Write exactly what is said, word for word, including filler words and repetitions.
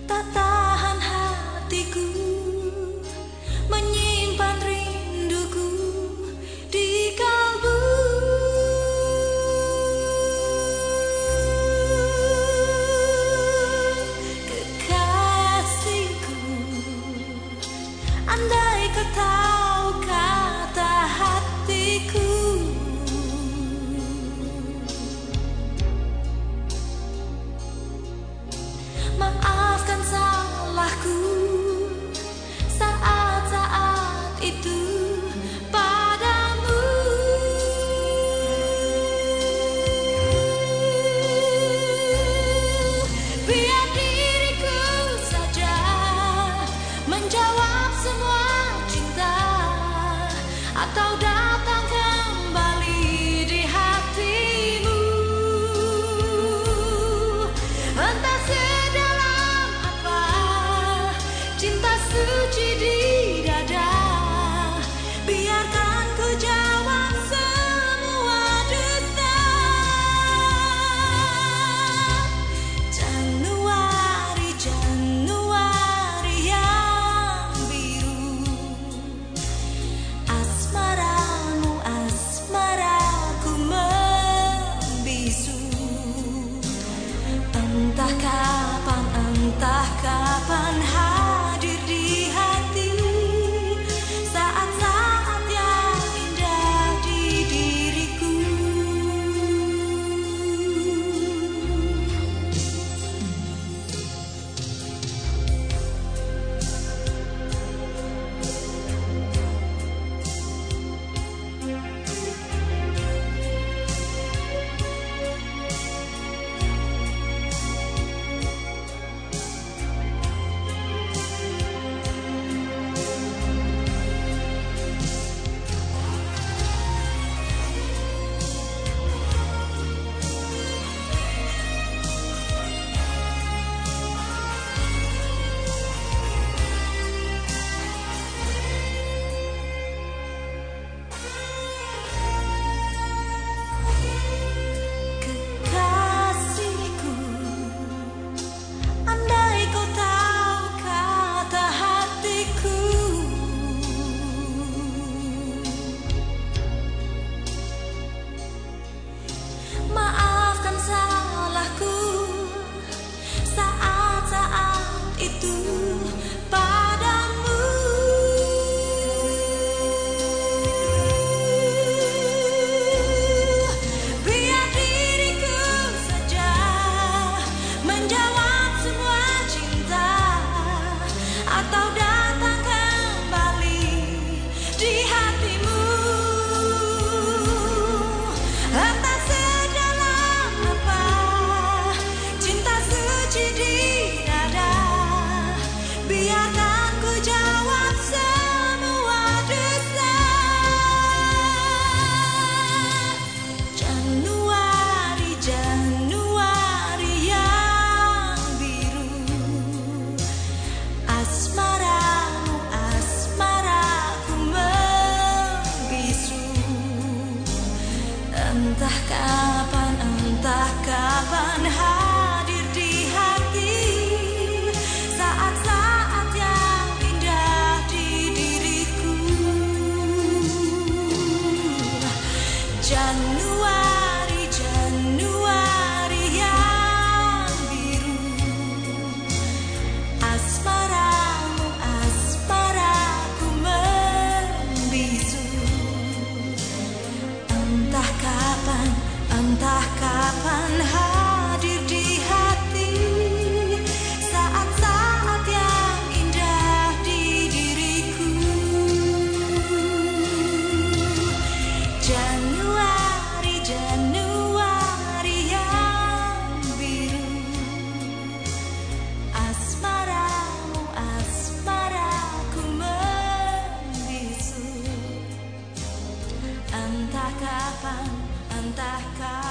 Tak tahan hatiku menyimpan rinduku di kalbu. Kekasihku, andai kau tahu kata hatiku, maafkan salahku saat-saat itu padamu. Biar diriku saja menjawab semua cinta, atau datang kembali di hatimu. Entah sedalam apa cinta suci di dada, biarkan ku jawab semua dusta. Januari, Januari yang biru, asmaramu, asmaraku membisu. Entah kapan, entah kapan hadir di hati saat-saat yang indah di diriku. Kekasihku, andai kau tahu kata hatiku, maafkan salahku saat-saat itu padamu. Biar diriku saja menjawab semua cinta, atau datang kembali di hatimu. Entah sedalam apa cinta suci di dada, biarkan ku jawab semua dusta. Januari, Januari yang biru, asmaramu, asmaraku membisu. Entah kapan, entah kapan hadir di hati saat-saat yang indah di diriku. Januari, Januari yang biru, asmaramu, asmaraku membisu. Entah kapan, entah kapan hadir di hati saat-saat yang indah di diriku. Januari, Januari yang biru, asmaramu, asmaraku membisu. Entah kapan, entah kapan